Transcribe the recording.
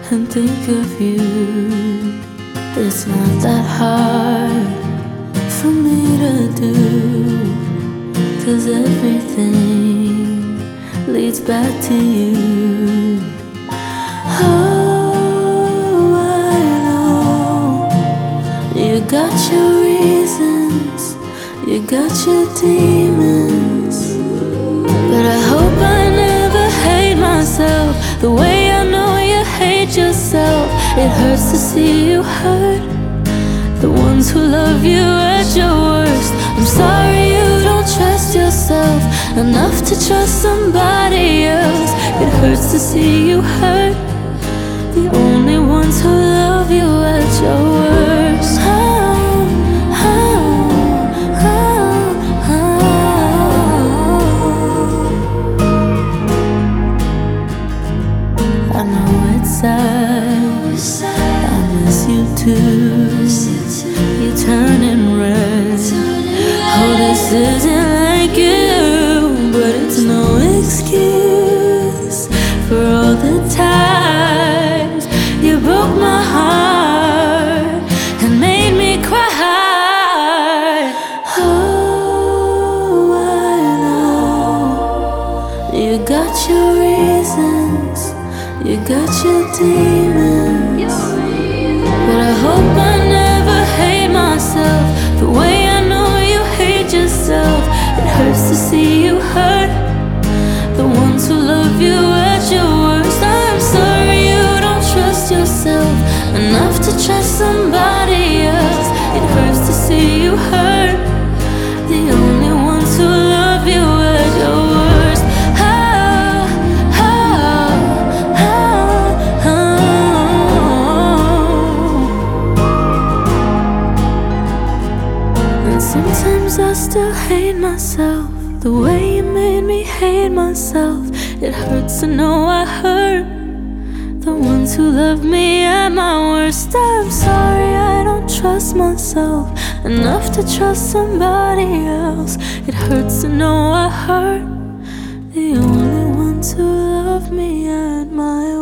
and think of you. It's not that hard for me to do, 'cause everything leads back to you. Oh, I know you got your reasons, you got your demons, but I hope I never hate myself the way I know you hate yourself. It hurts to see you hurt the ones who love you at your worst. I'm sorry you don't trust yourself enough to trust somebody else. It hurts to see you hurt the only ones who love you at your worst. I know it's sad, I miss you too. You're turning red. Oh, this isn't like you, but it's no excuse for all the times you broke my heart and made me cry. Oh, I know you got your reasons, you got your demons, but I hope I never hate myself the way I know you hate yourself. It hurts to see you hurt the ones who love you at your worst. I'm sorry you don't trust yourself enough to trust somebody else. It hurts to see you hurt the only ones who love you at your worst. Sometimes I still hate myself the way you made me hate myself. It hurts to know I hurt the ones who love me at my worst. I'm sorry I don't trust myself enough to trust somebody else. It hurts to know I hurt the only ones who love me at my